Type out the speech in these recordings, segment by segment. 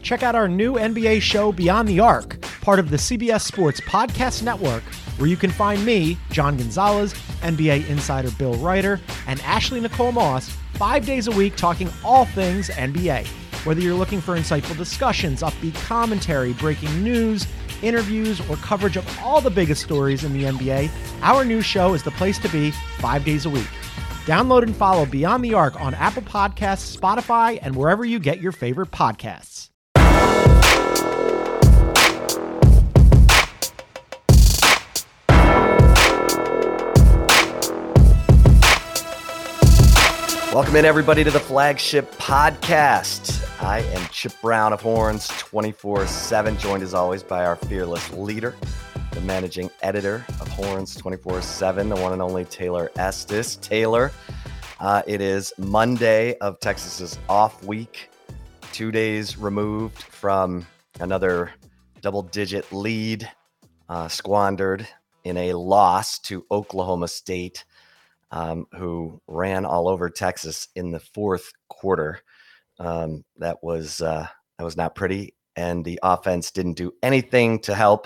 check out our new NBA show, Beyond the Arc, part of the CBS Sports Podcast Network, where you can find me, John Gonzalez, NBA insider Bill Ryder, and Ashley Nicole Moss 5 days a week talking all things NBA. Whether you're looking for insightful discussions, upbeat commentary, breaking news, interviews, or coverage of all the biggest stories in the NBA, our new show is the place to be 5 days a week. Download and follow Beyond the Arc on Apple Podcasts, Spotify, and wherever you get your favorite podcasts. Welcome in, everybody, to the Flagship Podcast. I am Chip Brown of Horns 24/7, joined as always by our fearless leader, the managing editor of Horns 24/7, the one and only Taylor Estes. Taylor, it is Monday of Texas's off week, 2 days removed from another double-digit lead squandered in a loss to Oklahoma State, who ran all over Texas in the fourth quarter. That was not pretty, and the offense didn't do anything to help.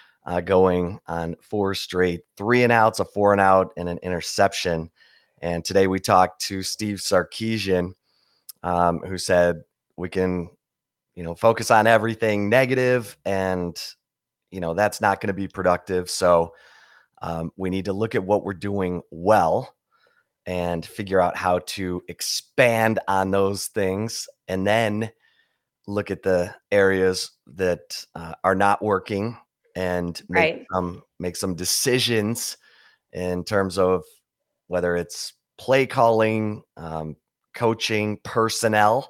Going on 4 straight 3-and-outs, a 4-and-out, and an interception. And today we talked to Steve Sarkisian, who said we can, focus on everything negative, and that's not going to be productive. So we need to look at what we're doing well and figure out how to expand on those things, and then look at the areas that are not working and make some decisions in terms of whether it's play calling, coaching, personnel,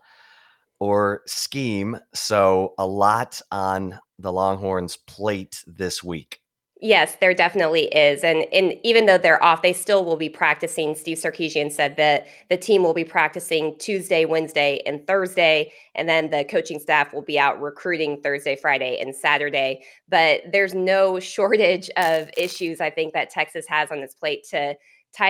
or scheme. So a lot on the Longhorns' plate this week. Yes, there definitely is. And even though they're off, they still will be practicing. Steve Sarkisian said that the team will be practicing Tuesday, Wednesday, and Thursday. And then the coaching staff will be out recruiting Thursday, Friday, and Saturday. But there's no shortage of issues, I think, that Texas has on its plate to try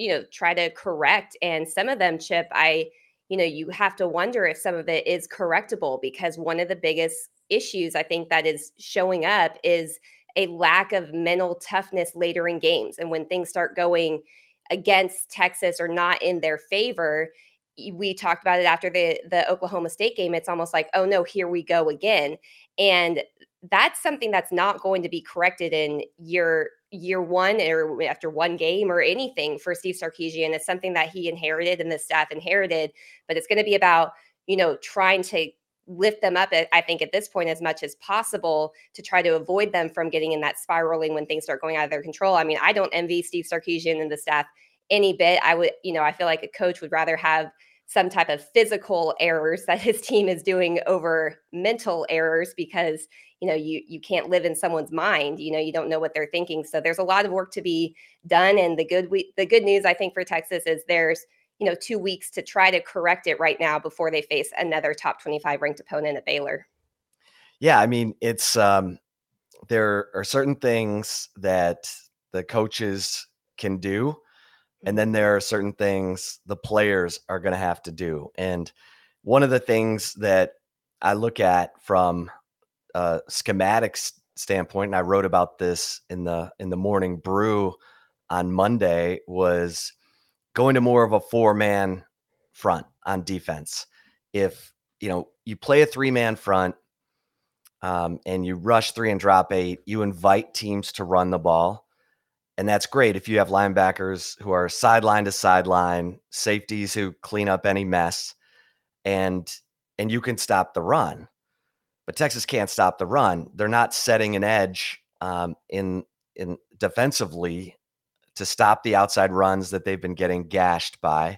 to correct. And some of them, Chip, you have to wonder if some of it is correctable, because one of the biggest issues I think that is showing up is a lack of mental toughness later in games. And when things start going against Texas or not in their favor, we talked about it after the Oklahoma State game. It's almost like, oh no, here we go again. And that's something that's not going to be corrected in year one or after one game or anything for Steve Sarkisian. It's something that he inherited and the staff inherited, but it's going to be about, trying to lift them up, I think, at this point as much as possible to try to avoid them from getting in that spiraling when things start going out of their control. I mean, I don't envy Steve Sarkisian and the staff any bit. I feel like a coach would rather have some type of physical errors that his team is doing over mental errors, because, you can't live in someone's mind. You don't know what they're thinking. So there's a lot of work to be done. And the good news, I think, for Texas is there's 2 weeks to try to correct it right now before they face another top 25 ranked opponent at Baylor. Yeah, I mean, it's there are certain things that the coaches can do, and then there are certain things the players are going to have to do. And one of the things that I look at from a schematics standpoint, and I wrote about this in the Morning Brew on Monday, was going to more of a 4-man front on defense. If you play a 3-man front and you rush 3 and drop 8, you invite teams to run the ball. And that's great if you have linebackers who are sideline to sideline, safeties who clean up any mess, and you can stop the run. But Texas can't stop the run. They're not setting an edge in defensively to stop the outside runs that they've been getting gashed by.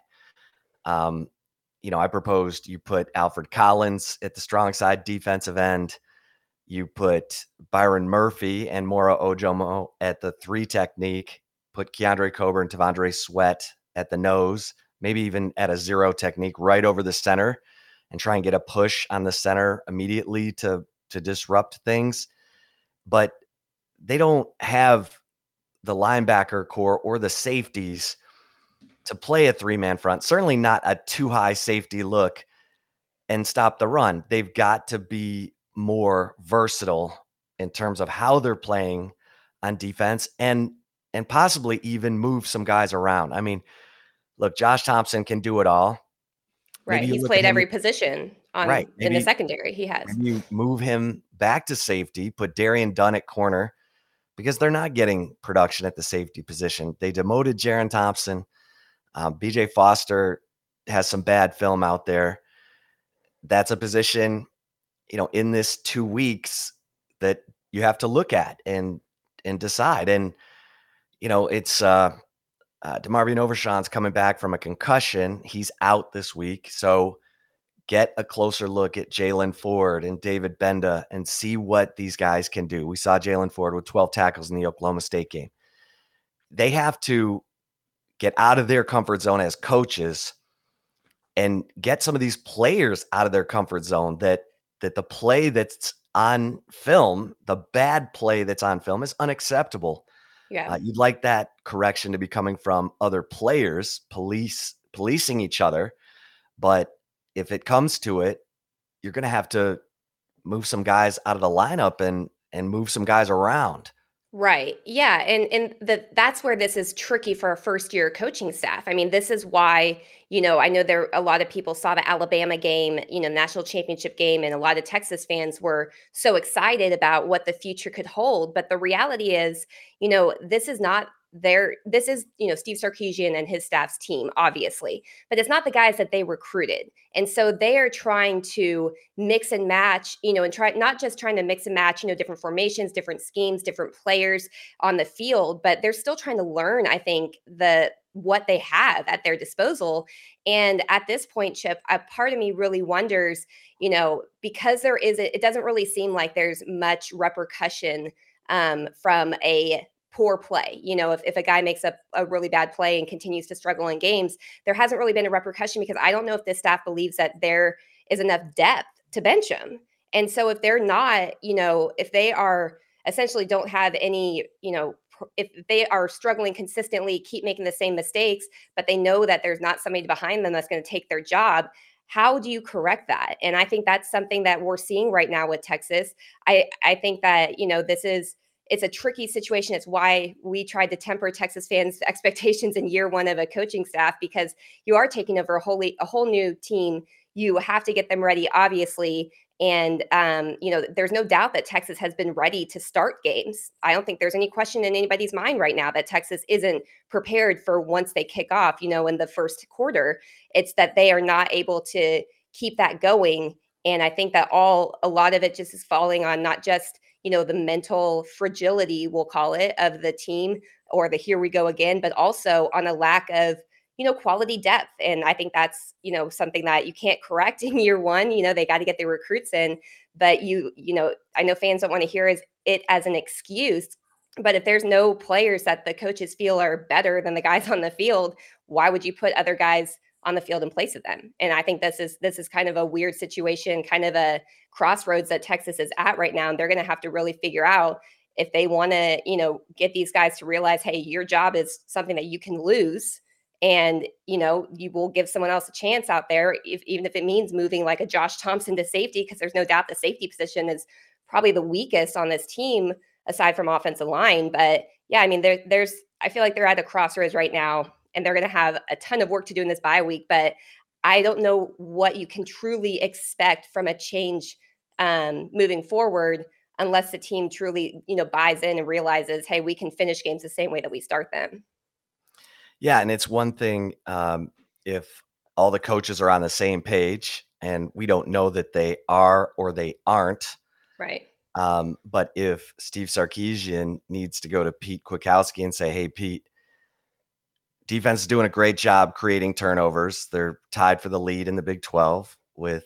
I proposed you put Alfred Collins at the strong side defensive end. You put Byron Murphy and Mora Ojomo at the 3 technique. Put Keandre Coburn, Tavondre Sweat at the nose, maybe even at a 0 technique right over the center, and try and get a push on the center immediately to disrupt things. But they don't have the linebacker core or the safeties to play a 3-man front, certainly not a too high safety look. and stop the run. They've got to be more versatile in terms of how they're playing on defense and possibly even move some guys around. I mean, look, Josh Thompson can do it all. Right. He's played every position in the secondary. He has. Maybe you move him back to safety, put Darian Dunn at corner, because they're not getting production at the safety position. They demoted Jaron Thompson. BJ Foster has some bad film out there. That's a position, in this 2 weeks that you have to look at and decide. And, it's DeMarvion Overshawn's coming back from a concussion. He's out this week. So get a closer look at Jaylan Ford and David Benda and see what these guys can do. We saw Jaylan Ford with 12 tackles in the Oklahoma State game. They have to get out of their comfort zone as coaches and get some of these players out of their comfort zone, that the play that's on film, the bad play that's on film, is unacceptable. Yeah. You'd like that correction to be coming from other players, policing each other. But if it comes to it, you're going to have to move some guys out of the lineup and move some guys around. Right. Yeah. And that's where this is tricky for a first-year coaching staff. I mean, this is why, I know a lot of people saw the Alabama game, national championship game, and a lot of Texas fans were so excited about what the future could hold. But the reality is, this is not this is, Steve Sarkisian and his staff's team, obviously, but it's not the guys that they recruited. And so they are trying to mix and match, and not just trying to mix and match, different formations, different schemes, different players on the field, but they're still trying to learn, I think, what they have at their disposal. And at this point, Chip, a part of me really wonders, because it doesn't really seem like there's much repercussion from a poor play. If a guy makes a really bad play and continues to struggle in games, there hasn't really been a repercussion, because I don't know if this staff believes that there is enough depth to bench him. And so if they're not, if they are essentially don't have any, if they are struggling consistently, keep making the same mistakes, but they know that there's not somebody behind them that's going to take their job, how do you correct that? And I think that's something that we're seeing right now with Texas. I think that, it's a tricky situation. It's why we tried to temper Texas fans' expectations in year one of a coaching staff, because you are taking over a whole new team. You have to get them ready, obviously. And, there's no doubt that Texas has been ready to start games. I don't think there's any question in anybody's mind right now that Texas isn't prepared for once they kick off, in the first quarter. It's that they are not able to keep that going. And I think that a lot of it just is falling on not just, the mental fragility, we'll call it, of the team, or the here we go again, but also on a lack of, quality depth. And I think that's, something that you can't correct in year one. They got to get their recruits in, but I know fans don't want to hear it as an excuse, but if there's no players that the coaches feel are better than the guys on the field, why would you put other guys on the field in place of them? And I think this is kind of a weird situation, kind of a crossroads that Texas is at right now. And they're going to have to really figure out if they want to, get these guys to realize, hey, your job is something that you can lose. And, you will give someone else a chance out there, even if it means moving like a Josh Thompson to safety, because there's no doubt the safety position is probably the weakest on this team aside from offensive line. But yeah, I mean, I feel like they're at a crossroads right now, and they're going to have a ton of work to do in this bye week. But I don't know what you can truly expect from a change moving forward, unless the team truly, buys in and realizes, hey, we can finish games the same way that we start them. Yeah, and it's one thing if all the coaches are on the same page, and we don't know that they are or they aren't. Right. But if Steve Sarkisian needs to go to Pete Kwiatkowski and say, hey, Pete, defense is doing a great job creating turnovers. They're tied for the lead in the Big 12 with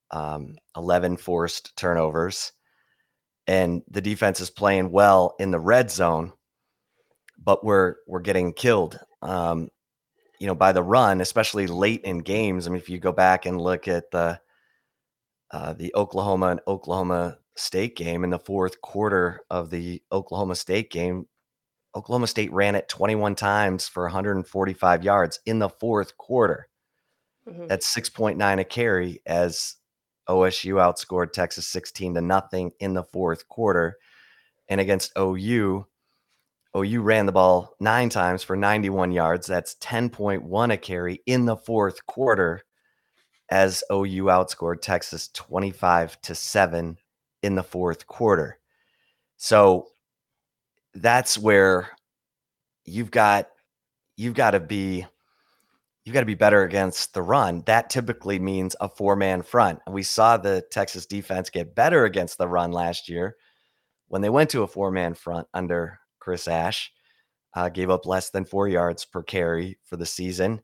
11 forced turnovers. And the defense is playing well in the red zone, but we're getting killed, by the run, especially late in games. I mean, if you go back and look at the Oklahoma and Oklahoma State game, in the fourth quarter of the Oklahoma State game, Oklahoma State ran it 21 times for 145 yards in the fourth quarter. Mm-hmm. That's 6.9 a carry as OSU outscored Texas 16-0 in the fourth quarter. And against OU ran the ball 9 times for 91 yards. That's 10.1 a carry in the fourth quarter, as OU outscored Texas 25-7 in the fourth quarter. So that's where you've got to be better against the run. That typically means a 4-man front. And we saw the Texas defense get better against the run last year when they went to a 4-man front under Chris Ash. Gave up less than 4 yards per carry for the season.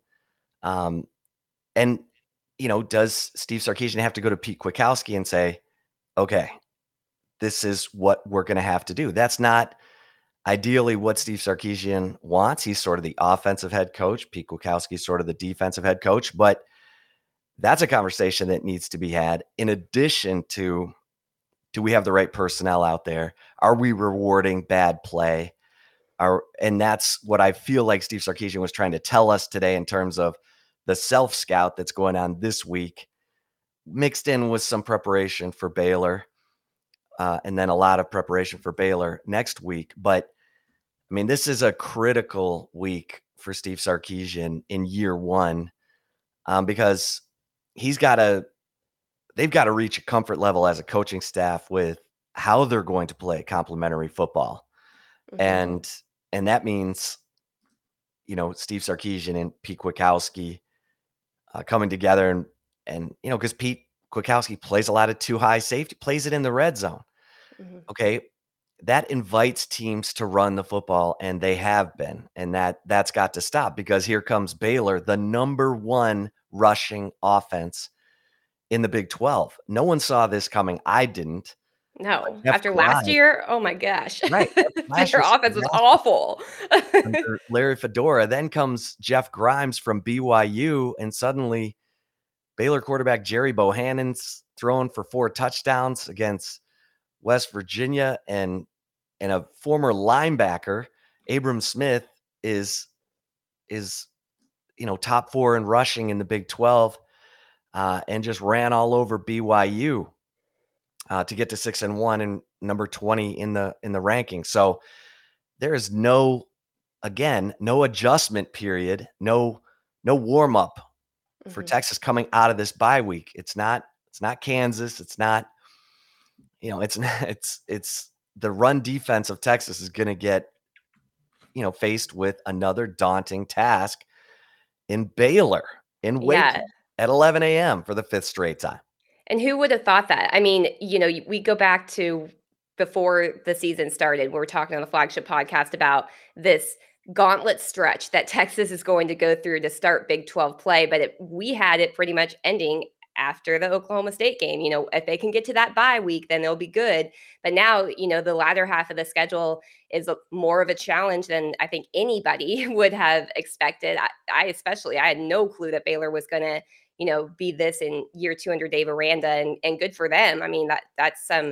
And, does Steve Sarkisian have to go to Pete Kwiatkowski and say, okay, this is what we're going to have to do? That's not ideally what Steve Sarkisian wants. He's sort of the offensive head coach. Pete Kwiatkowski is sort of the defensive head coach. But that's a conversation that needs to be had in addition to, do we have the right personnel out there? Are we rewarding bad play? And that's what I feel like Steve Sarkisian was trying to tell us today in terms of the self-scout that's going on this week, mixed in with some preparation for Baylor, and then a lot of preparation for Baylor next week. But, I mean, this is a critical week for Steve Sarkisian in year one, because they've got to reach a comfort level as a coaching staff with how they're going to play complementary football. Mm-hmm. And that means, Steve Sarkisian and Pete Kwiatkowski coming together and because Pete Kwiatkowski plays a lot of too high safety, plays it in the red zone. Mm-hmm. Okay. That invites teams to run the football, and they have been, and that's got to stop, because here comes Baylor, the number 1 rushing offense in the Big 12. No one saw this coming. I didn't. No, after last year, oh my gosh. Right. Their offense was awful. Under Larry Fedora. Then comes Jeff Grimes from BYU, and suddenly Baylor quarterback Jerry Bohannon's throwing for 4 touchdowns against West Virginia, and a former linebacker, Abram Smith, is top 4 in rushing in the Big 12, and just ran all over BYU. To get to 6-1 and number 20 in the ranking. So there is no adjustment period, no warm up for Texas coming out of this bye week. It's not Kansas. It's not, it's the run defense of Texas is going to get, faced with another daunting task in Baylor in Waco at 11 a.m. for the 5th straight time. And who would have thought that? I mean, we go back to before the season started. We were talking on the flagship podcast about this gauntlet stretch that Texas is going to go through to start Big 12 play. But we had it pretty much ending after the Oklahoma State game. If they can get to that bye week, then they'll be good. But now, the latter half of the schedule is more of a challenge than I think anybody would have expected. I had no clue that Baylor was going to be this in year 2 under Dave Aranda, and good for them. I mean, that's some,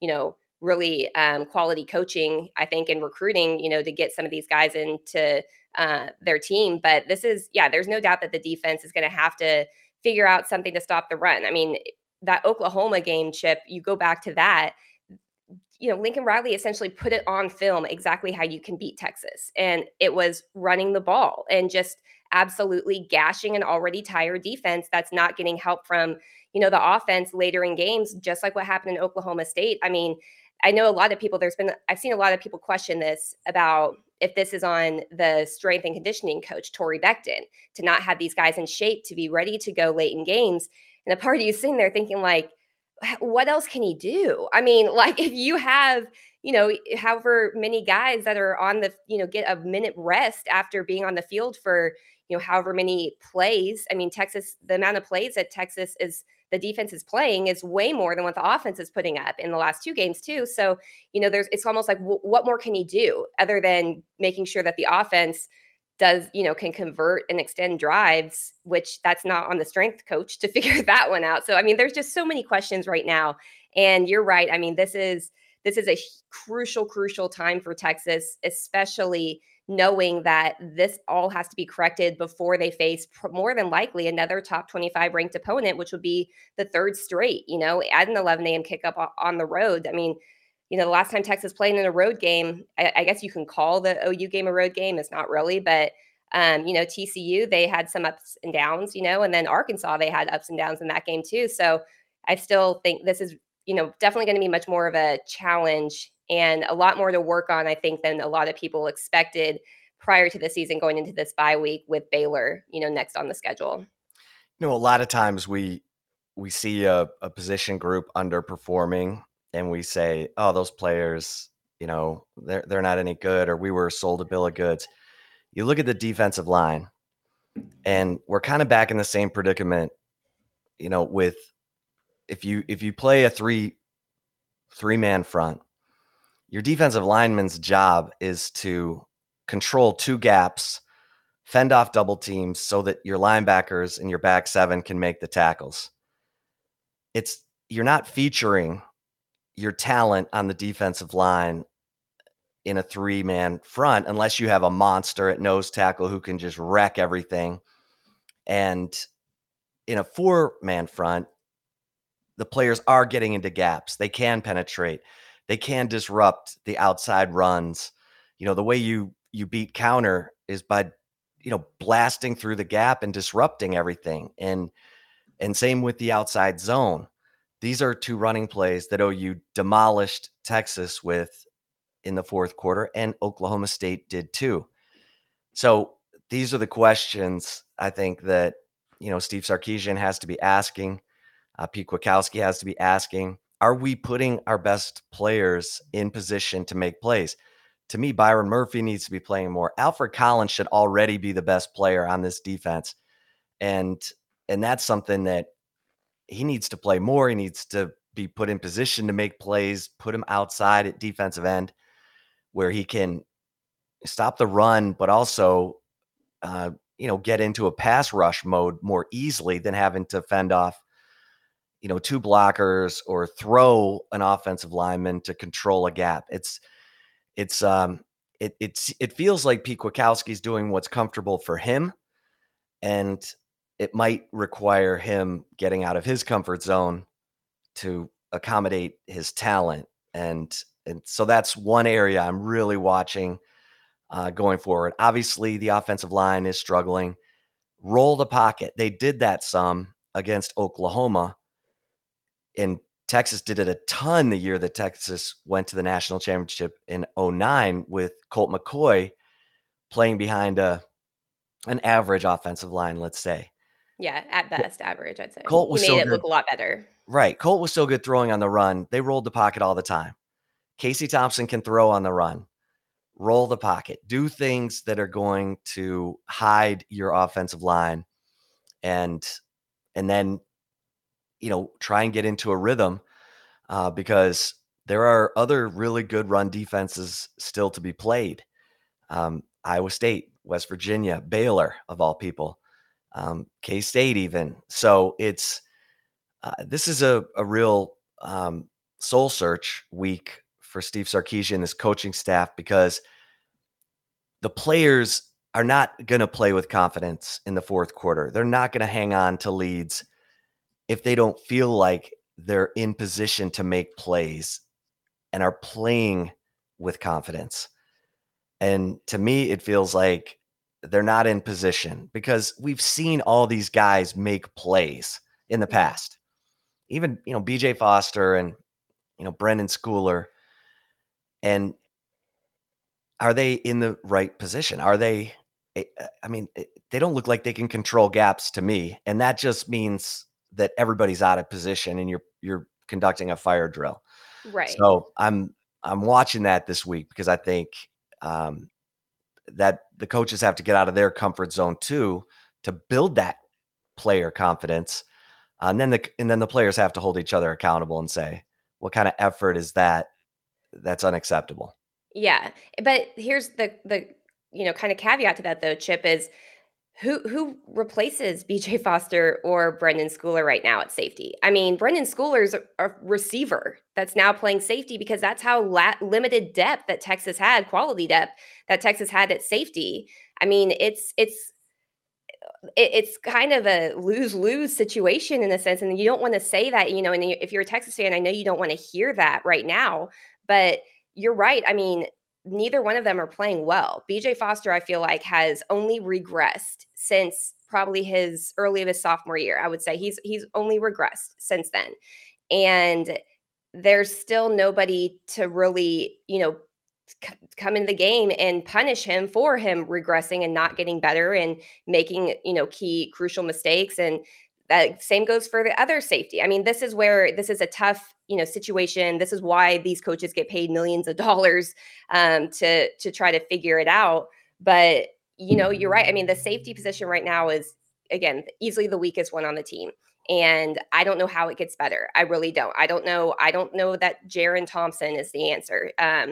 really quality coaching, I think, in recruiting, to get some of these guys into their team. But this is, there's no doubt that the defense is going to have to figure out something to stop the run. I mean, that Oklahoma game, Chip, you go back to that, Lincoln Riley essentially put it on film exactly how you can beat Texas. And it was running the ball and just absolutely gashing an already tired defense that's not getting help from, the offense later in games, just like what happened in Oklahoma State. I mean, I know a lot of people, I've seen a lot of people question this about if this is on the strength and conditioning coach, Torrey Becton, to not have these guys in shape to be ready to go late in games. And the part of you sitting there thinking, like, what else can he do? I mean, like, if you have, however many guys that are on the, get a minute rest after being on the field for, however many plays. I mean, Texas, the amount of plays that the defense is playing is way more than what the offense is putting up in the last 2 games too. So, it's almost like, what more can he do other than making sure that the offense does, can convert and extend drives, which that's not on the strength coach to figure that one out. So, I mean, there's just so many questions right now. And you're right. I mean, this is a crucial time for Texas, especially knowing that this all has to be corrected before they face more than likely another top 25 ranked opponent, which would be the third straight, at an 11 a.m. kickoff on the road. I mean, the last time Texas played in a road game, I guess you can call the OU game a road game. It's not really, but TCU, they had some ups and downs, and then Arkansas, they had ups and downs in that game too. So I still think this is, definitely going to be much more of a challenge and a lot more to work on, I think, than a lot of people expected prior to the season going into this bye week with Baylor, next on the schedule. A lot of times we see a position group underperforming and we say, oh, those players, they're not any good, or we were sold a bill of goods. You look at the defensive line, and we're kind of back in the same predicament, with if you play a three-man front, your defensive lineman's job is to control two gaps, fend off double teams so that your linebackers and your back seven can make the tackles. You're not featuring your talent on the defensive line in a three-man front unless you have a monster at nose tackle who can just wreck everything. And in a four-man front, the players are getting into gaps. They can penetrate. They can disrupt the outside runs. The way you beat counter is by, blasting through the gap and disrupting everything. And same with the outside zone. These are two running plays that OU demolished Texas with in the fourth quarter, and Oklahoma State did too. So these are the questions I think that, Steve Sarkisian has to be asking. Pete Kwiatkowski has to be asking. Are we putting our best players in position to make plays? To me, Byron Murphy needs to be playing more. Alfred Collins should already be the best player on this defense. And that's something that he needs to play more. He needs to be put in position to make plays, put him outside at defensive end where he can stop the run, but also, get into a pass rush mode more easily than having to fend off, two blockers or throw an offensive lineman to control a gap. It feels like Pete Kwiatkowski's doing what's comfortable for him, and it might require him getting out of his comfort zone to accommodate his talent. And so that's one area I'm really watching going forward. Obviously, the offensive line is struggling. Roll the pocket. They did that some against Oklahoma, and Texas did it a ton the year that Texas went to the national championship in 2009 with Colt McCoy playing behind an average offensive line, let's say. Yeah, at best, average, I'd say. Colt was he so made it good. Look a lot better. Right. Colt was so good throwing on the run. They rolled the pocket all the time. Casey Thompson can throw on the run. Roll the pocket. Do things that are going to hide your offensive line, and then, try and get into a rhythm because there are other really good run defenses still to be played. Iowa State, West Virginia, Baylor, of all people, K-State even. So it's this is a real soul search week for Steve Sarkisian and his coaching staff, because the players are not going to play with confidence in the fourth quarter. They're not going to hang on to leads if they don't feel like they're in position to make plays and are playing with confidence. And to me, it feels like they're not in position, because we've seen all these guys make plays in the past. Even, BJ Foster and, Brendan Schooler. And are they in the right position? Are they, they don't look like they can control gaps to me. And that just means that everybody's out of position and you're conducting a fire drill. Right. So I'm watching that this week, because I think that the coaches have to get out of their comfort zone too, to build that player confidence. And then the players have to hold each other accountable and say, what kind of effort is that? That's unacceptable. Yeah. But here's the kind of caveat to that though, Chip, is who replaces BJ Foster or Brendan Schooler right now at safety? I mean, Brendan Schooler's a receiver that's now playing safety because that's how limited depth that Texas had, quality depth that Texas had at safety. I mean, it's kind of a lose-lose situation in a sense, and you don't want to say that, and if you're a Texas fan, I know you don't want to hear that right now, but you're right. I mean, neither one of them are playing well. BJ Foster, I feel like, has only regressed since probably his early of his sophomore year. I would say he's only regressed since then. And there's still nobody to really, come into the game and punish him for him regressing and not getting better and making, key crucial mistakes. And that same goes for the other safety. I mean, this is a tough, situation. This is why these coaches get paid millions of dollars to try to figure it out. But, you're right. I mean, the safety position right now is, again, easily the weakest one on the team. And I don't know how it gets better. I really don't. I don't know that Jaron Thompson is the answer.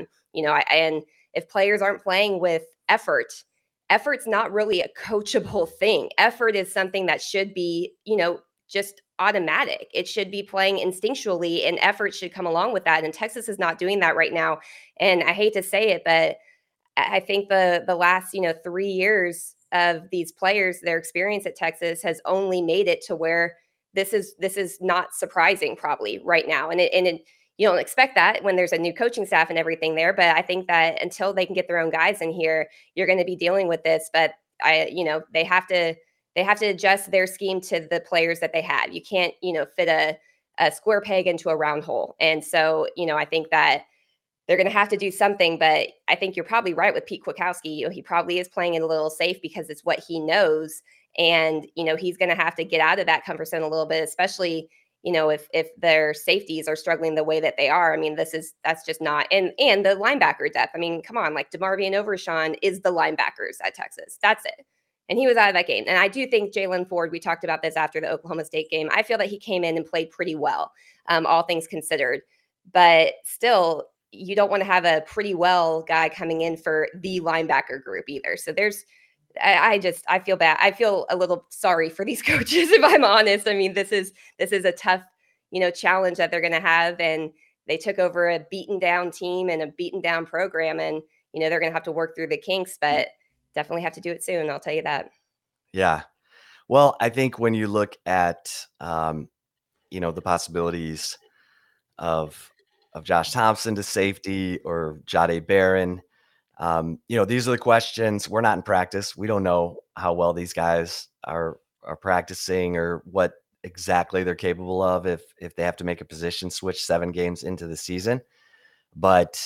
And if players aren't playing with effort's not really a coachable thing. Effort is something that should be, just automatic. It should be playing instinctually, and effort should come along with that. And Texas is not doing that right now. And I hate to say it, but I think the last, 3 years of these players, their experience at Texas has only made it to where this is not surprising probably right now. And you don't expect that when there's a new coaching staff and everything there. But I think that until they can get their own guys in here, you're going to be dealing with this. But they have to adjust their scheme to the players that they have. You can't, fit a square peg into a round hole. And so, I think that they're going to have to do something. But I think you're probably right with Pete Kwiatkowski. He probably is playing it a little safe because it's what he knows. And, he's going to have to get out of that comfort zone a little bit, especially, if their safeties are struggling the way that they are. I mean, that's just not, and the linebacker depth. I mean, come on, like DeMarvion Overshawn is the linebackers at Texas. That's it. And he was out of that game. And I do think Jaylan Ford, we talked about this after the Oklahoma State game. I feel that he came in and played pretty well, all things considered. But still, you don't want to have a pretty well guy coming in for the linebacker group either. So I feel bad. I feel a little sorry for these coaches, if I'm honest. I mean, this is a tough, challenge that they're going to have. And they took over a beaten down team and a beaten down program. And, they're going to have to work through the kinks, but definitely have to do it soon. I'll tell you that. Yeah. Well, I think when you look at, the possibilities of Josh Thompson to safety or Jahdae Barron, these are the questions. We're not in practice. We don't know how well these guys are practicing or what exactly they're capable of if they have to make a position switch 7 games into the season. But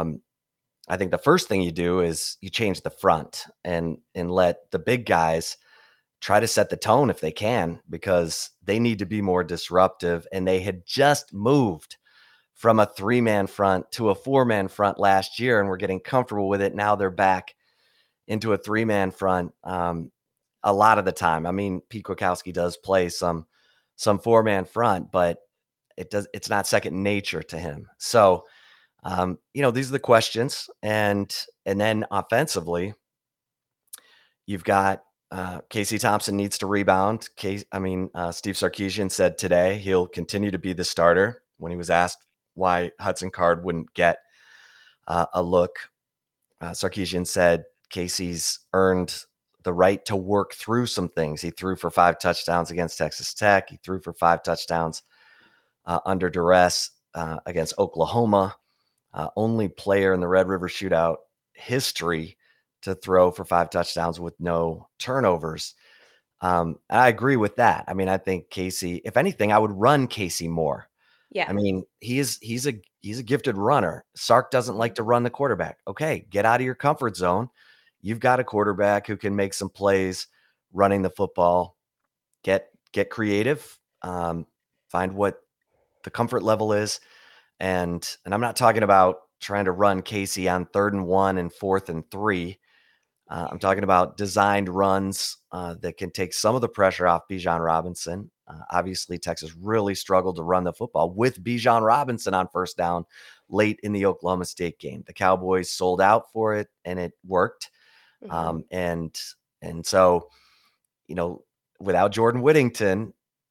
I think the first thing you do is you change the front and let the big guys try to set the tone if they can, because they need to be more disruptive. And they had just moved from a 3-man front to a 4-man front last year, and we're getting comfortable with it. Now they're back into a 3-man front a lot of the time. I mean, Pete Kwiatkowski does play some 4-man front, but it's not second nature to him. So, these are the questions. And then offensively, you've got Casey Thompson needs to rebound. Steve Sarkisian said today he'll continue to be the starter. When he was asked why Hudson Card wouldn't get a look, Sarkisian said Casey's earned the right to work through some things. He threw for 5 touchdowns against Texas Tech. He threw for 5 touchdowns under duress against Oklahoma. Only player in the Red River Shootout history to throw for 5 touchdowns with no turnovers. I agree with that. I mean, I think Casey, if anything, I would run Casey more. Yeah. I mean, he's a gifted runner. Sark doesn't like to run the quarterback. Okay, get out of your comfort zone. You've got a quarterback who can make some plays running the football. Get creative. Find what the comfort level is. And I'm not talking about trying to run Casey on 3rd and 1 and 4th and 3. I'm talking about designed runs that can take some of the pressure off Bijan Robinson. Obviously, Texas really struggled to run the football with Bijan Robinson on first down late in the Oklahoma State game. The Cowboys sold out for it, and it worked. Mm-hmm. And so without Jordan Whittington,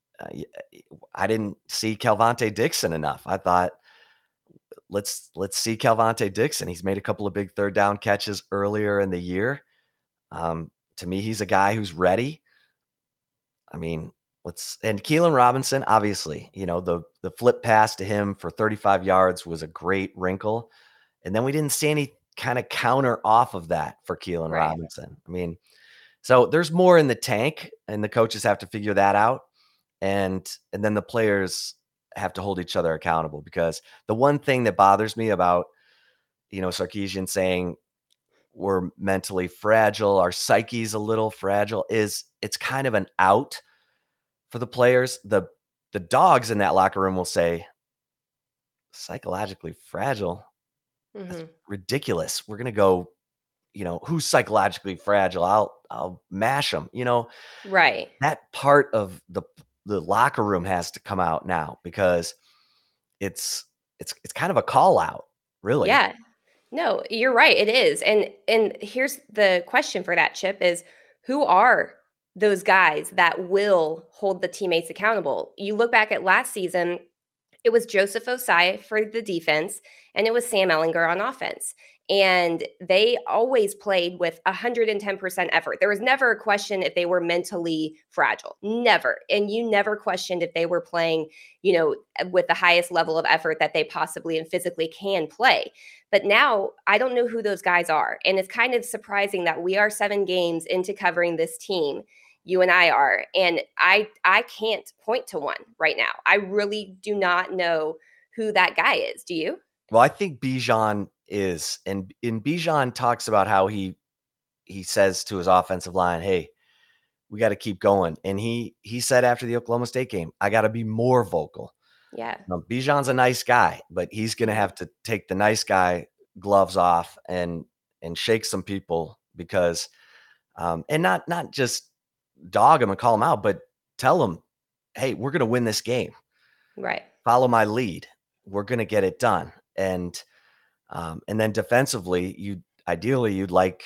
I didn't see Kelvonte Dixon enough. I thought, let's see Kelvonte Dixon. He's made a couple of big third down catches earlier in the year. To me, he's a guy who's ready. I mean, and Keelan Robinson, obviously, the flip pass to him for 35 yards was a great wrinkle. And then we didn't see any kind of counter off of that for Keelan Robinson. I mean, so there's more in the tank, and the coaches have to figure that out. And then the players have to hold each other accountable, because the one thing that bothers me about, Sarkisian saying we're mentally fragile, our psyche's a little fragile, is it's kind of an out for the players. The dogs in that locker room will say, psychologically fragile? That's ridiculous. We're going to go, who's psychologically fragile? I'll mash them, Right. That part of the locker room has to come out now, because it's kind of a call out, really. Yeah. No, you're right. It is. And here's the question for that, Chip, is who are those guys that will hold the teammates accountable? You look back at last season, it was Joseph Ossai for the defense, and it was Sam Ehlinger on offense. And they always played with 110% effort. There was never a question if they were mentally fragile. Never. And you never questioned if they were playing, with the highest level of effort that they possibly and physically can play. But now I don't know who those guys are. And it's kind of surprising that we are 7 games into covering this team. You and I are. And I can't point to one right now. I really do not know who that guy is. Do you? Well, I think Bijan is. And Bijan talks about how he says to his offensive line, hey, we got to keep going. And he said after the Oklahoma State game, I got to be more vocal. Yeah. Now, Bijan's a nice guy, but he's going to have to take the nice guy gloves off and shake some people, because and not just dog him and call him out, but tell him, hey, we're going to win this game. Right. Follow my lead. We're going to get it done. And then defensively, you'd like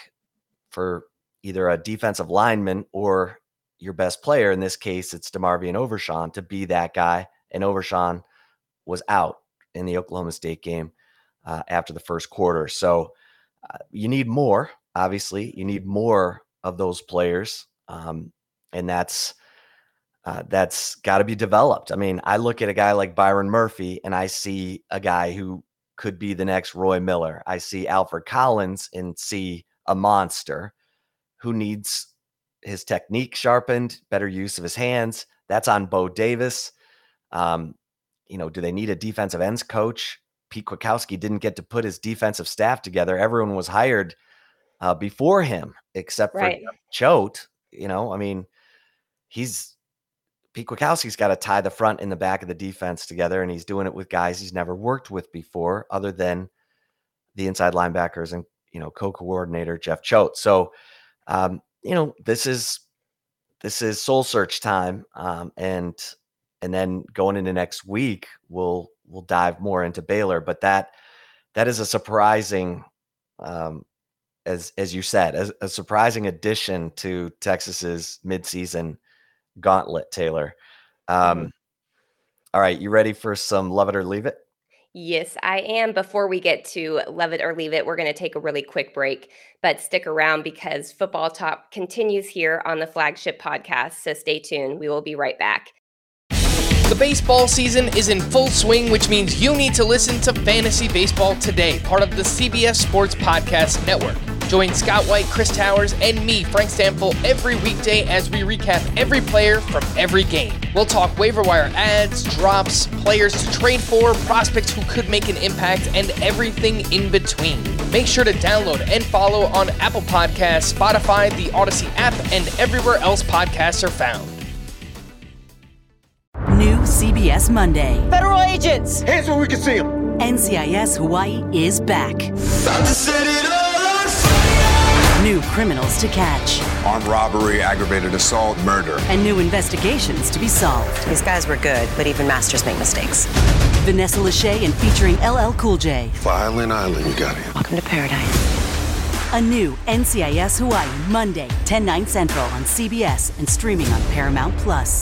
for either a defensive lineman or your best player, in this case, it's DeMarvion Overshown, to be that guy. And Overshown was out in the Oklahoma State game after the first quarter. So you need more, obviously. You need more of those players. And that's got to be developed. I mean, I look at a guy like Byron Murphy, and I see a guy who could be the next Roy Miller. I see Alfred Collins and see a monster who needs his technique sharpened, better use of his hands. That's on Bo Davis. Do they need a defensive ends coach? Pete Kwiatkowski didn't get to put his defensive staff together. Everyone was hired before him, except for Choate. Pete Kwiatkowski's got to tie the front and the back of the defense together, and he's doing it with guys he's never worked with before, other than the inside linebackers and, co-coordinator Jeff Choate. So, this is soul search time. And then going into next week, we'll dive more into Baylor, but that is a surprising, as you said, a surprising addition to Texas's midseason gauntlet, Taylor. All right, you ready for some Love It or Leave It? Yes, I am. Before we get to Love It or Leave It, we're going to take a really quick break, but stick around because football talk continues here on the Flagship Podcast. So stay tuned. We will be right back. The baseball season is in full swing, which means you need to listen to Fantasy Baseball Today, part of the CBS Sports Podcast Network. Join Scott White, Chris Towers, and me, Frank Stample, every weekday as we recap every player from every game. We'll talk waiver wire ads, drops, players to trade for, prospects who could make an impact, and everything in between. Make sure to download and follow on Apple Podcasts, Spotify, the Odyssey app, and everywhere else podcasts are found. New CBS Monday. Federal agents! Hands where we can see them. NCIS Hawaii is back. About to set it all on fire. New criminals to catch. Armed robbery, aggravated assault, murder. And new investigations to be solved. These guys were good, but even masters make mistakes. Vanessa Lachey and featuring LL Cool J. Violent Island, you got it. Welcome to paradise. A new NCIS Hawaii, Monday, 10/9 Central on CBS and streaming on Paramount+.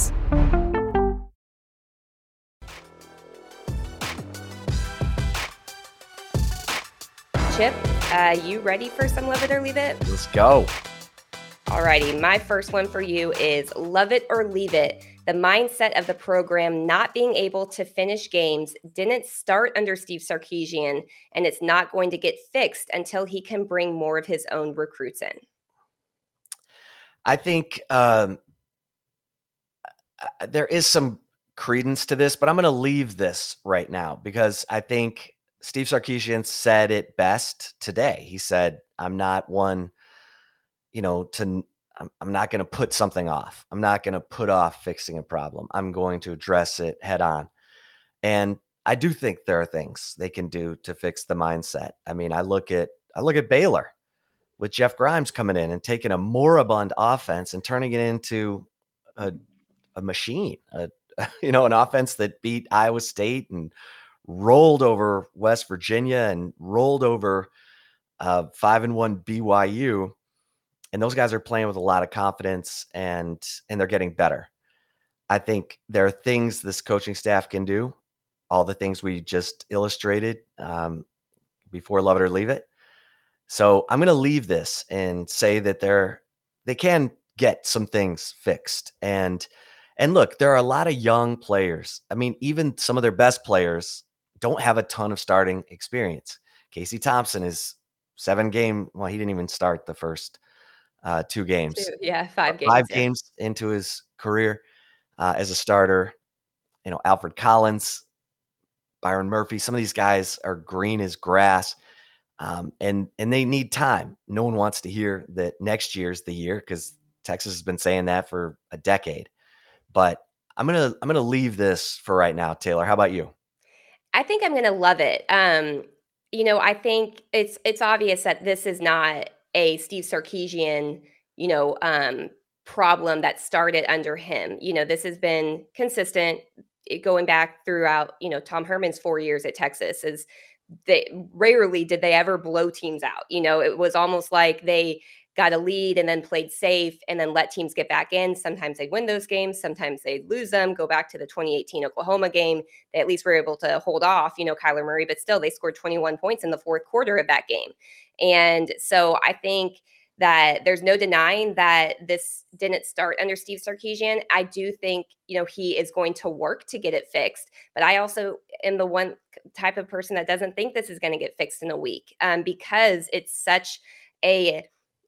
Chip, you ready for some Love It or Leave It? Let's go. Alrighty, my first one for you is Love It or Leave It. The mindset of the program not being able to finish games didn't start under Steve Sarkisian, and it's not going to get fixed until he can bring more of his own recruits in. I think there is some credence to this, but I'm going to leave this right now because I think Steve Sarkisian said it best today. He said, I'm not one, I'm not going to put something off. I'm not going to put off fixing a problem. I'm going to address it head on. And I do think there are things they can do to fix the mindset. I mean, I look at Baylor with Jeff Grimes coming in and taking a moribund offense and turning it into a machine, an offense that beat Iowa State and rolled over West Virginia and rolled over 5-1 BYU. And those guys are playing with a lot of confidence and they're getting better. I think there are things this coaching staff can do, all the things we just illustrated before Love It or Leave It. So I'm going to leave this and say that they can get some things fixed. And look, there are a lot of young players. I mean, even some of their best players don't have a ton of starting experience. Casey Thompson is 7-game. Well, he didn't even start the first 2 games. 5 games. 5 games into his career as a starter. Alfred Collins, Byron Murphy, some of these guys are green as grass. And they need time. No one wants to hear that next year's the year because Texas has been saying that for a decade. But I'm gonna leave this for right now. Taylor, how about you? I think I'm gonna love it. I think it's obvious that this is not a Steve Sarkisian, problem that started under him. This has been consistent going back throughout, Tom Herman's 4 years at Texas. Is they rarely did they ever blow teams out. It was almost like they got a lead and then played safe and then let teams get back in. Sometimes they'd win those games. Sometimes they'd lose them. Go back to the 2018 Oklahoma game. They at least were able to hold off, Kyler Murray, but still they scored 21 points in the fourth quarter of that game. And so I think that there's no denying that this didn't start under Steve Sarkisian. I do think, he is going to work to get it fixed. But I also am the one type of person that doesn't think this is going to get fixed in a week because it's such a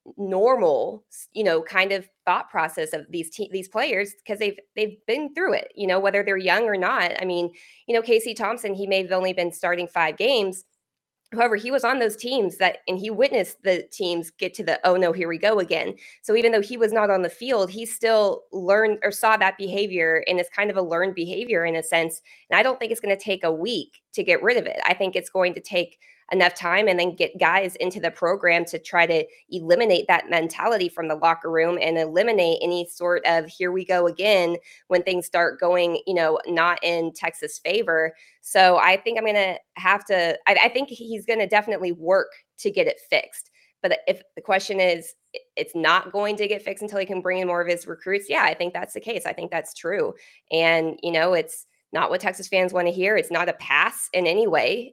normal, kind of thought process of these players because they've been through it, whether they're young or not. I mean, Casey Thompson, he may have only been starting 5 games. However, he was on those teams and he witnessed the teams get to the, oh no, here we go again. So even though he was not on the field, he still learned or saw that behavior, and it's kind of a learned behavior in a sense. And I don't think it's going to take a week to get rid of it. I think it's going to take enough time and then get guys into the program to try to eliminate that mentality from the locker room and eliminate any sort of here we go again when things start going, not in Texas favor. So I think I'm going to have to, I think he's going to definitely work to get it fixed. But if the question is, it's not going to get fixed until he can bring in more of his recruits. Yeah, I think that's the case. I think that's true. And, it's not what Texas fans want to hear. It's not a pass in any way.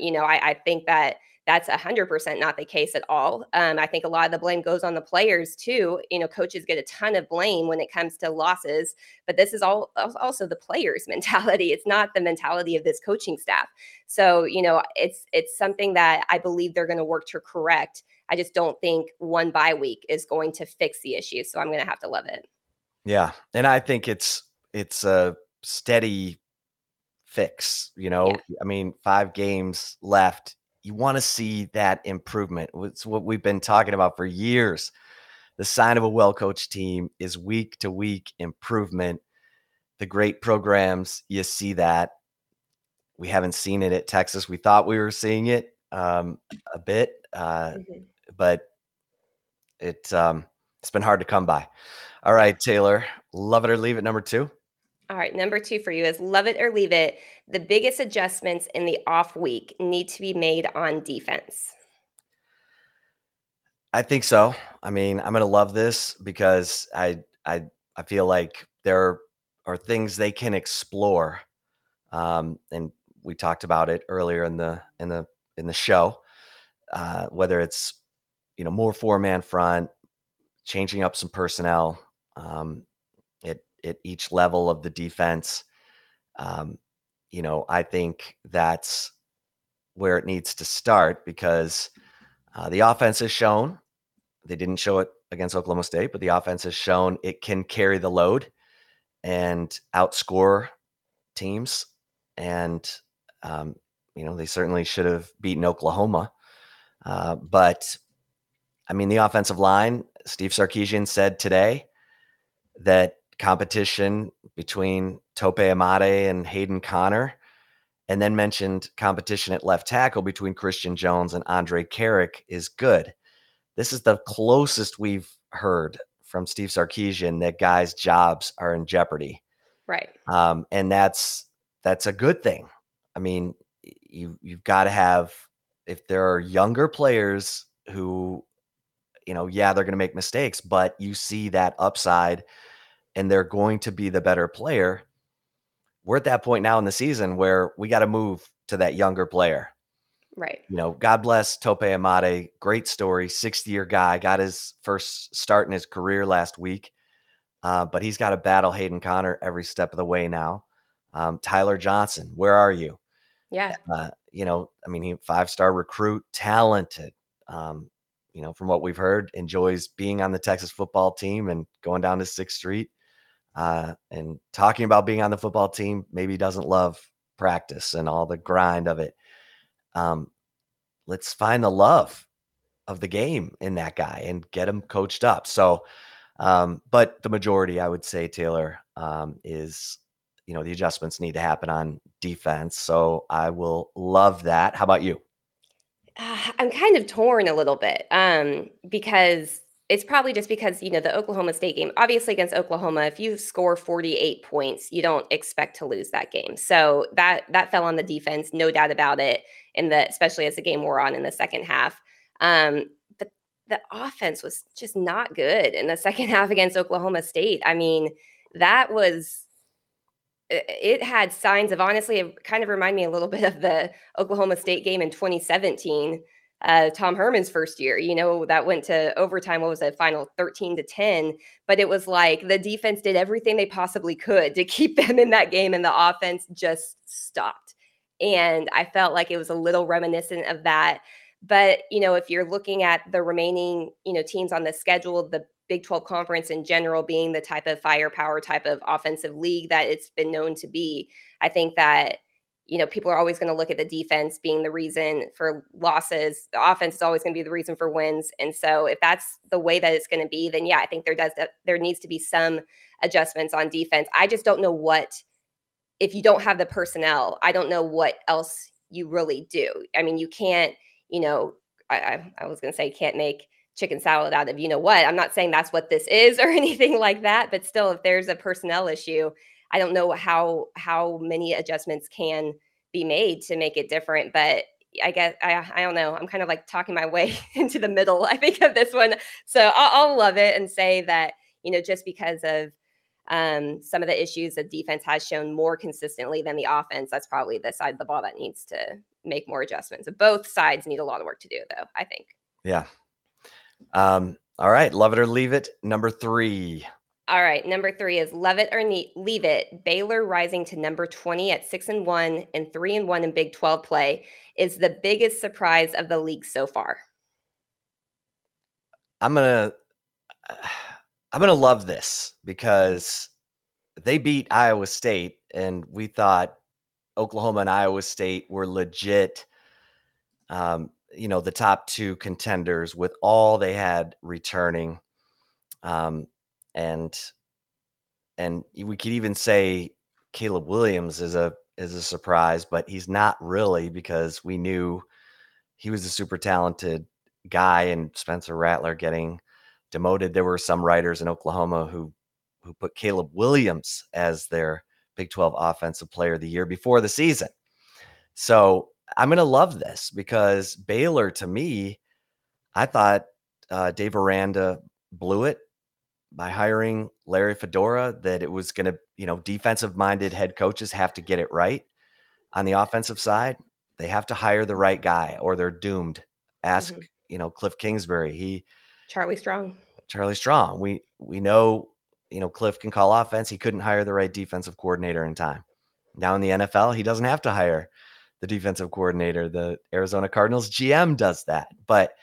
I think that that's 100% not the case at all. I think a lot of the blame goes on the players too. Coaches get a ton of blame when it comes to losses, but this is also the players' mentality. It's not the mentality of this coaching staff. So, it's something that I believe they're going to work to correct. I just don't think one bye week is going to fix the issue. So I'm going to have to love it. Yeah. And I think it's a steady fix, I mean, 5 games left. You want to see that improvement. It's what we've been talking about for years. The sign of a well-coached team is week to week improvement. The great programs, you see that. We haven't seen it at Texas. We thought we were seeing it a bit, but it's been hard to come by. All right, Taylor, love it or leave it, number 2. All right, number 2 for you is love it or leave it. The biggest adjustments in the off week need to be made on defense. I think so. I mean, I'm going to love this because I feel like there are things they can explore. And we talked about it earlier in the show, whether it's, more 4-man front, changing up some personnel, at each level of the defense. I think that's where it needs to start because the offense has shown, they didn't show it against Oklahoma State, but the offense has shown it can carry the load and outscore teams. And, they certainly should have beaten Oklahoma. But I mean, the offensive line, Steve Sarkisian said today that competition between Tope Amade and Hayden Connor, and then mentioned competition at left tackle between Christian Jones and Andre Carrick is good. This is the closest we've heard from Steve Sarkisian that guys' jobs are in jeopardy. Right. And that's a good thing. I mean, you've got to have, if there are younger players who, they're going to make mistakes, but you see that upside and they're going to be the better player. We're at that point now in the season where we got to move to that younger player. Right. God bless Tope Amade. Great story. 6th-year guy, got his first start in his career last week. But he's got to battle Hayden Connor every step of the way now. Tyler Johnson, where are you? Yeah. He 5-star recruit, talented. From what we've heard, enjoys being on the Texas football team and going down to 6th Street. And talking about being on the football team, maybe doesn't love practice and all the grind of it. Let's find the love of the game in that guy and get him coached up. So, but the majority, I would say, Taylor, is, the adjustments need to happen on defense. So I will love that. How about you? I'm kind of torn a little bit because it's probably just because, the Oklahoma State game, obviously against Oklahoma, if you score 48 points, you don't expect to lose that game. So that fell on the defense, no doubt about it, especially as the game wore on in the second half. But the offense was just not good in the second half against Oklahoma State. I mean, it had signs of, honestly, it kind of reminded me a little bit of the Oklahoma State game in 2017, Tom Herman's first year, that went to overtime. What was it? Final 13-10. But it was like the defense did everything they possibly could to keep them in that game, and the offense just stopped. And I felt like it was a little reminiscent of that. But, if you're looking at the remaining, teams on the schedule, the Big 12 Conference in general being the type of firepower type of offensive league that it's been known to be, I think that, people are always going to look at the defense being the reason for losses. The offense is always going to be the reason for wins. And so if that's the way that it's going to be, then yeah, I think there needs to be some adjustments on defense. I just don't know if you don't have the personnel, I don't know what else you really do. I mean, you can't, I was going to say can't make chicken salad out of what. I'm not saying that's what this is or anything like that, but still, if there's a personnel issue, I don't know how many adjustments can be made to make it different. But I guess I don't know. I'm kind of like talking my way into the middle, I think, of this one. So I'll love it and say that, just because of some of the issues the defense has shown more consistently than the offense, that's probably the side of the ball that needs to make more adjustments. Both sides need a lot of work to do, though, I think. Yeah. All right. Love it or leave it. Number 3. All right. Number 3 is love it or leave it. Baylor rising to number 20 at 6-1 and 3-1 in Big 12 play is the biggest surprise of the league so far. I'm going to love this because they beat Iowa State, and we thought Oklahoma and Iowa State were legit, the top 2 contenders with all they had returning. And we could even say Caleb Williams is a surprise, but he's not really, because we knew he was a super talented guy, and Spencer Rattler getting demoted. There were some writers in Oklahoma who put Caleb Williams as their Big 12 Offensive Player of the Year before the season. So I'm going to love this because Baylor, to me, I thought Dave Aranda blew it by hiring Larry Fedora, that it was going to, defensive-minded head coaches have to get it right on the offensive side. They have to hire the right guy or they're doomed. Ask, Cliff Kingsbury. Charlie Strong. We know, Cliff can call offense. He couldn't hire the right defensive coordinator in time. Now in the NFL, he doesn't have to hire the defensive coordinator. The Arizona Cardinals GM does that. But,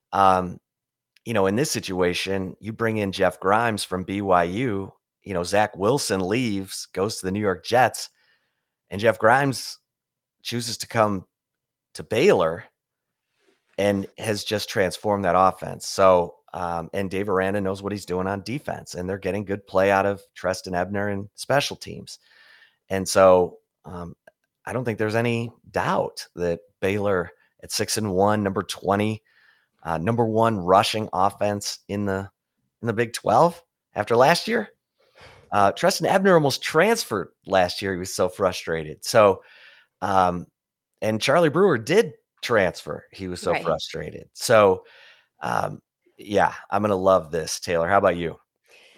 in this situation, you bring in Jeff Grimes from BYU, Zach Wilson leaves, goes to the New York Jets, and Jeff Grimes chooses to come to Baylor and has just transformed that offense. So, and Dave Aranda knows what he's doing on defense, and they're getting good play out of Treston Ebner and special teams. And so I don't think there's any doubt that Baylor at 6-1, number 20, number 1 rushing offense in the Big 12 after last year. Treston Ebner almost transferred last year. He was so frustrated. So, and Charlie Brewer did transfer. He was so frustrated. So, yeah, I'm going to love this. Taylor, how about you?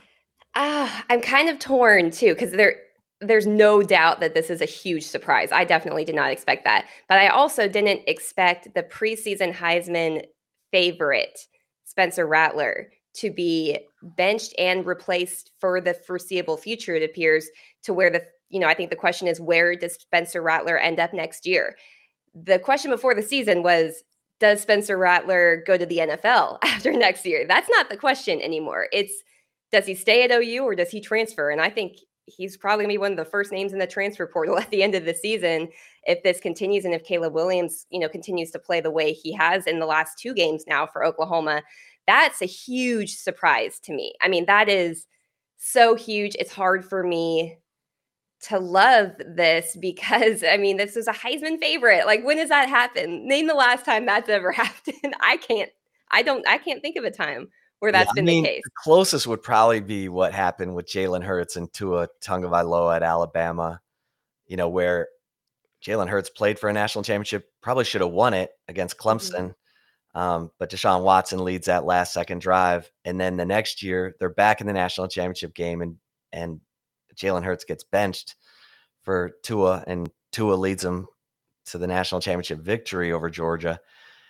I'm kind of torn too, because there's no doubt that this is a huge surprise. I definitely did not expect that. But I also didn't expect the preseason Heisman favorite, Spencer Rattler, to be benched and replaced for the foreseeable future, it appears, to where I think the question is, where does Spencer Rattler end up next year? The question before the season was, does Spencer Rattler go to the NFL after next year? That's not the question anymore. It's, does he stay at OU or does he transfer? And I think he's probably going to be one of the first names in the transfer portal at the end of the season if this continues, and if Caleb Williams, continues to play the way he has in the last 2 games now for Oklahoma. That's a huge surprise to me. I mean, that is so huge. It's hard for me to love this because, this is a Heisman favorite. Like, when does that happen? Name the last time that's ever happened. I can't think of a time where that's been the case. The closest would probably be what happened with Jalen Hurts and Tua Tagovailoa at Alabama, where Jalen Hurts played for a national championship, probably should have won it against Clemson. But Deshaun Watson leads that last second drive. And then the next year they're back in the national championship game and Jalen Hurts gets benched for Tua, and Tua leads them to the national championship victory over Georgia.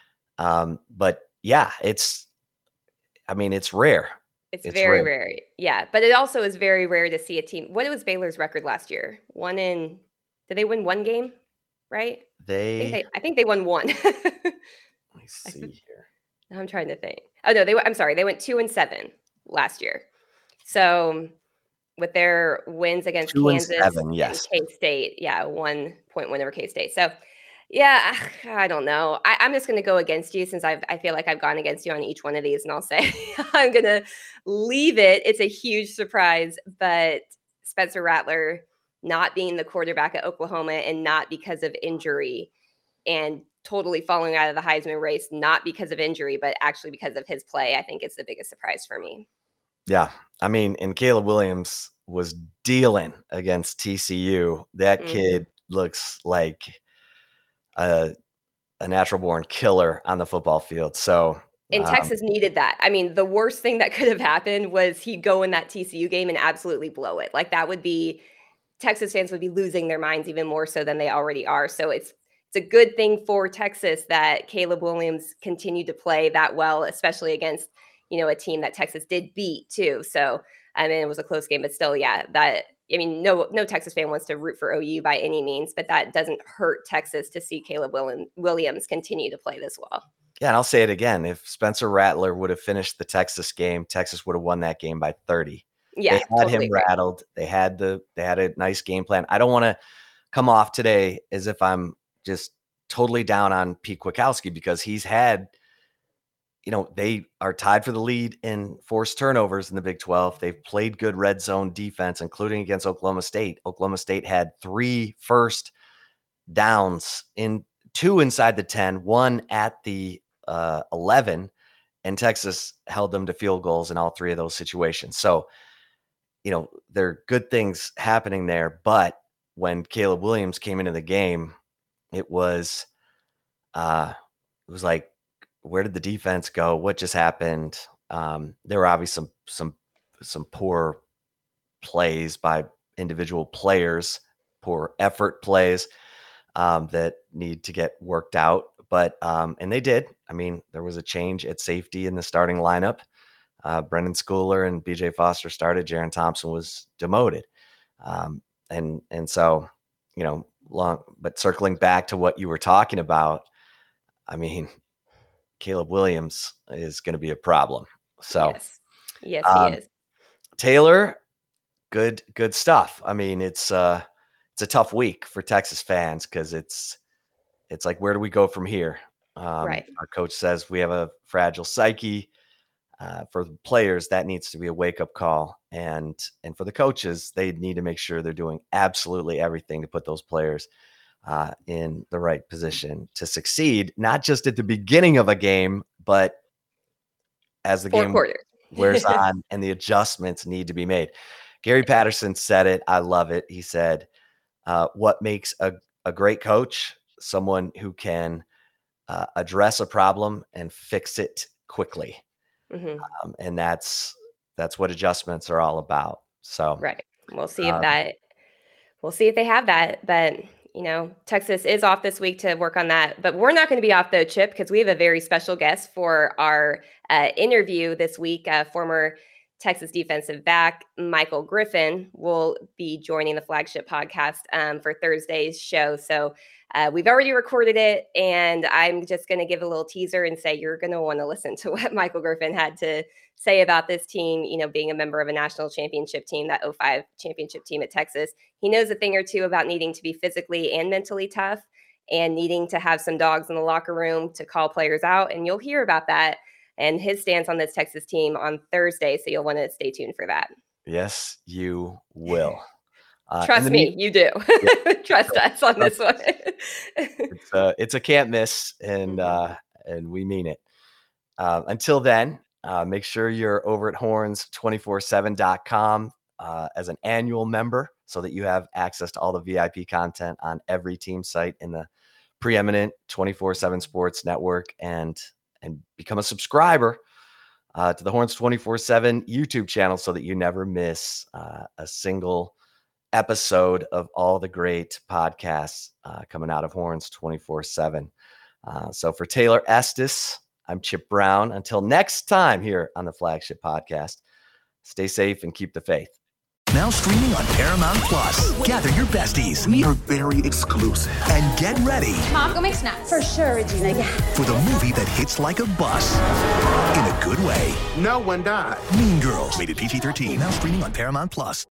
But yeah, it's rare. It's very rare. Yeah. But it also is very rare to see a team. What was Baylor's record last year? Did they win 1 game? Right? I think they won 1. Let me see here. I'm trying to think. Oh no, they went 2-7 last year. So with their wins against Kansas and K-State, 1-point win over K-State. So yeah, I don't know. I'm just going to go against you since I feel like I've gone against you on each one of these, and I'll say I'm going to leave it. It's a huge surprise, but Spencer Rattler not being the quarterback at Oklahoma, and not because of injury, and totally falling out of the Heisman race, not because of injury, but actually because of his play, I think it's the biggest surprise for me. Yeah. And Caleb Williams was dealing against TCU. That kid looks like a natural born killer on the football field. So, and Texas needed that. The worst thing that could have happened was he'd go in that TCU game and absolutely blow it. Like, that would be, Texas fans would be losing their minds even more so than they already are. So it's a good thing for Texas that Caleb Williams continued to play that well, especially against, a team that Texas did beat too. So, it was a close game, but still, no Texas fan wants to root for OU by any means, but that doesn't hurt Texas to see Caleb Williams continue to play this well. Yeah, and I'll say it again. If Spencer Rattler would have finished the Texas game, Texas would have won that game by 30. Yeah, they had him rattled. They had a nice game plan. I don't want to come off today as if I'm just totally down on Pete Kwiatkowski, because he's had, they are tied for the lead in forced turnovers in the Big 12. They've played good red zone defense, including against Oklahoma State. Oklahoma State had 3 first downs, 2 inside the 10, 1 at the 11, and Texas held them to field goals in all 3 of those situations. So, there are good things happening there. But when Caleb Williams came into the game, it was like where did the defense go? What just happened? There were obviously some poor plays by individual players, poor effort plays that need to get worked out. But and they did. I mean, there was a change at safety in the starting lineup. Brendan Schooler and BJ Foster started. Jaron Thompson was demoted. And so, but circling back to what you were talking about, I mean, Caleb Williams is going to be a problem. So yes, he is. Taylor, good stuff. I mean, it's a tough week for Texas fans because it's like, where do we go from here? Right. Our coach says we have a fragile psyche. For the players, that needs to be a wake-up call. And for the coaches, they need to make sure they're doing absolutely everything to put those players in the right position to succeed, not just at the beginning of a game, but as the game wears on and the adjustments need to be made. Gary Patterson said it. I love it. He said, what makes a great coach? Someone who can address a problem and fix it quickly. Mm-hmm. And that's what adjustments are all about. So right. We'll see if they have that. But Texas is off this week to work on that. But we're not going to be off though, Chip, because we have a very special guest for our interview this week. Former Texas defensive back Michael Griffin will be joining the Flagship podcast for Thursday's show. So we've already recorded it, and I'm just going to give a little teaser and say you're going to want to listen to what Michael Griffin had to say about this team, being a member of a national championship team, that 2005 championship team at Texas. He knows a thing or two about needing to be physically and mentally tough and needing to have some dogs in the locker room to call players out. And you'll hear about that and his stance on this Texas team on Thursday. So you'll want to stay tuned for that. Yes, you will. Trust me, you do. Yeah. Trust us on this one. It's a can't miss, and we mean it. Until then, make sure you're over at horns247.com as an annual member so that you have access to all the VIP content on every team site in the preeminent 24/7 Sports Network, and become a subscriber to the Horns 24/7 YouTube channel so that you never miss a single episode of all the great podcasts coming out of Horns 24/7. So for Taylor Estes, I'm Chip Brown. Until next time here on the Flagship Podcast, stay safe and keep the faith. Now streaming on Paramount Plus. Gather your besties. We are very exclusive. And get ready. Mom, go make snacks. For sure, Regina. Yeah. For the movie that hits like a bus. In a good way. No one died. Mean Girls. Rated PG-13. Now streaming on Paramount Plus.